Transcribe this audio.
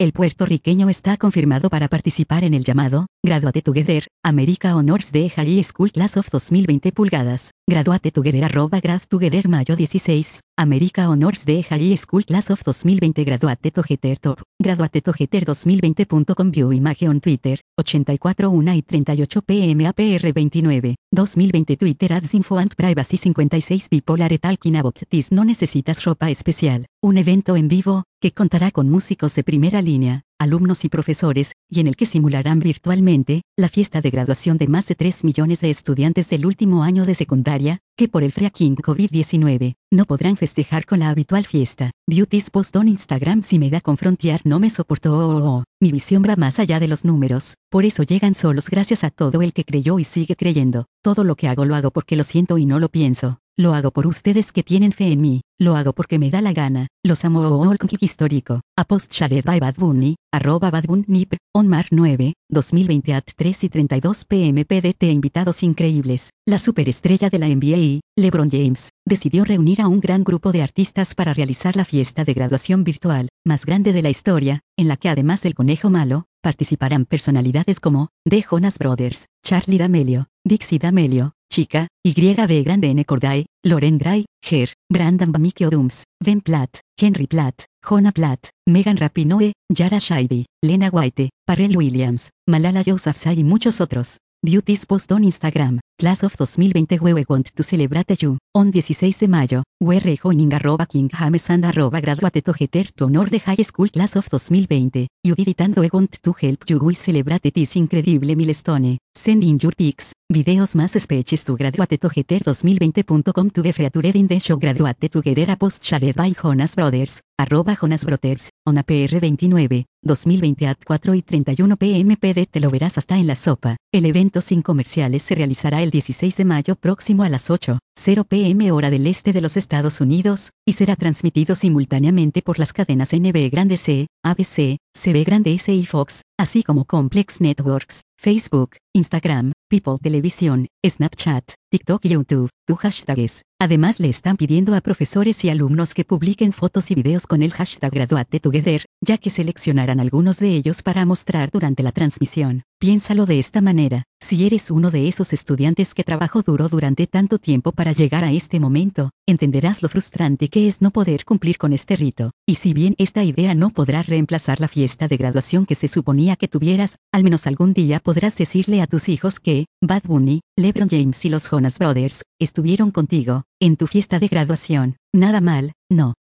El puertorriqueño está confirmado para participar en el llamado Graduate Together, America Honors de High School Class of 2020 pulgadas. Graduate Together @Grad Together mayo 16, America Honors de High School Class of 2020 Graduate Together Top. Graduate Together 2020.com View image on Twitter, 84:1 y 38 pm APR 29, 2020 Twitter Ads Info and Privacy 56 Bipolar Talking About This. No necesitas ropa especial. Un evento en vivo, que contará con músicos de primera línea, alumnos y profesores, y en el que simularán virtualmente la fiesta de graduación de más de 3 millones de estudiantes del último año de secundaria, que por el freaking COVID-19, no podrán festejar con la habitual fiesta. Beauty's post on Instagram: si me da con frontear no me soportó. Mi visión va más allá de los números, por eso llegan solos gracias a todo el que creyó y sigue creyendo. Todo lo que hago lo hago porque lo siento y no lo pienso. Lo hago por ustedes que tienen fe en mí. Lo hago porque me da la gana. Los amo. Histórico. A post shared by Bad Bunny, @BadBunnyP, on Mar 9, 2020 at 3 y 32 pm PDT. Invitados increíbles. La superestrella de la NBA, LeBron James, decidió reunir a un gran grupo de artistas para realizar la fiesta de graduación virtual, más grande de la historia, en la que además del conejo malo, participarán personalidades como The Jonas Brothers, Charli D'Amelio, Dixie D'Amelio, Chica, YB Grande N. Cordae, Loren Gray, Ger, Brandon Bamikio Dooms, Ben Platt, Henry Platt, Jonah Platt, Megan Rapinoe, Yara Shahidi, Lena White, Pharrell Williams, Malala Yousafzai y muchos otros. Beauty's post on Instagram, Class of 2020 we want to celebrate you, on 16 de mayo, we're joining @Kinghames and @Graduate Together to honor the High School Class of 2020, you did it and we want to help you we celebrate this incredible milestone, send in your pics, videos más speeches to Graduate Together 2020.com to be featured in the show Graduate Together. A post shared by Jonas Brothers, @Jonas Brothers, on APR 29, 2020 at 4 y 31 pm PD. Te lo verás hasta en la sopa. El evento sin comerciales se realizará el 16 de mayo próximo a las 8:00 pm hora del este de los Estados Unidos, y será transmitido simultáneamente por las cadenas NB Grande C, ABC, CB Grande S y Fox, así como Complex Networks, Facebook, Instagram, People Televisión, Snapchat, TikTok y YouTube. Tu hashtags. Además le están pidiendo a profesores y alumnos que publiquen fotos y videos con el hashtag Graduate Together, ya que seleccionarán algunos de ellos para mostrar durante la transmisión. Piénsalo de esta manera: si eres uno de esos estudiantes que trabajó duro durante tanto tiempo para llegar a este momento, entenderás lo frustrante que es no poder cumplir con este rito. Y si bien esta idea no podrá reemplazar la fiesta de graduación que se suponía que tuvieras, al menos algún día podrás decirle a tus hijos que Bad Bunny, LeBron James y los Jonas Brothers estuvieron contigo en tu fiesta de graduación. Nada mal, ¿no?